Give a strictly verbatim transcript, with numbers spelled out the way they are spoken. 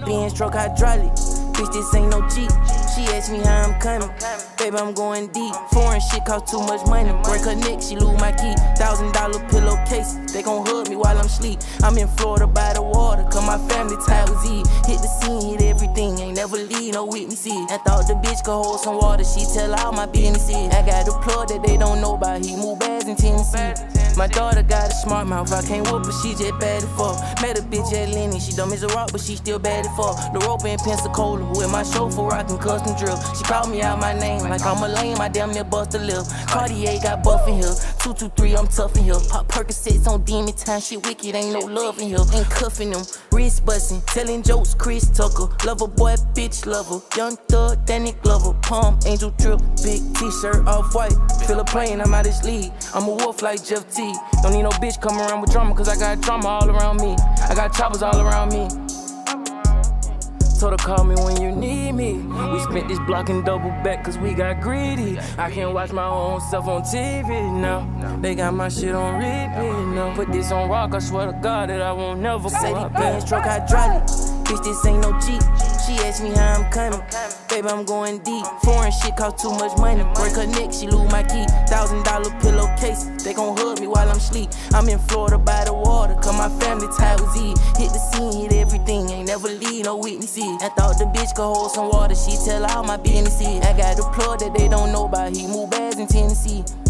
Benz, truck hydraulic. Bitch, this ain't no Jeep. She asked me how I'm coming. Baby, I'm going deep. Foreign shit cost too much money. Break her neck, she lose my key. Thousand dollar pillowcase. They gon' hug me while I'm sleep. I'm in Florida by the water, cause my family tied with Z. Hit the scene, hit everything. Ain't never leave no witnesses. I thought the bitch could hold some water. She tell all my businesses. I got the plug that they don't know about. He move bags in Tennessee. My daughter got a smart mouth. I can't whoop her, she just bad as fuck. Met a bitch at Lenny. She dumb as a rock, but she still bad as fuck. The rope in Pensacola with my chauffeur rockin' custom drill. She called me out my name like I'm a lame. I damn near bust a lip. Cartier got buff in here. two two three, I'm tough in here. Pop Percocets on demon time. Shit wicked, ain't no love in here. Ain't cuffing them, wrist bustin', telling jokes. Chris Tucker, lover boy, bitch lover. Young thug, Danny Glover. Palm Angel drip, big T-shirt off white. Feel a plane, I'm out this league. I'm a wolf like Jeff T. Don't need no bitch coming around with drama, cause I got drama all around me. I got choppers all around me. Told her call me when you need me. We spent this block and double back cause we got greedy. I can't watch my own stuff on T V now. They got my shit on repeat now. Put this on rock, I swear to God that I won't never go out back. Truck hydraulic. Bitch, this ain't no Jeep. She asked me how I'm coming. Baby, I'm going deep. Foreign shit cost too much money. Break her neck, she lose my key. Thousand dollar pillowcase. They gon' hug me while I'm sleep. I'm in Florida by the water, cause my family tied with Z. Hit the scene, hit everything. Ain't never leave no witnesses. I thought the bitch could hold some water. She tell all my businesses. I got the plug that they don't know about. He move bags in Tennessee.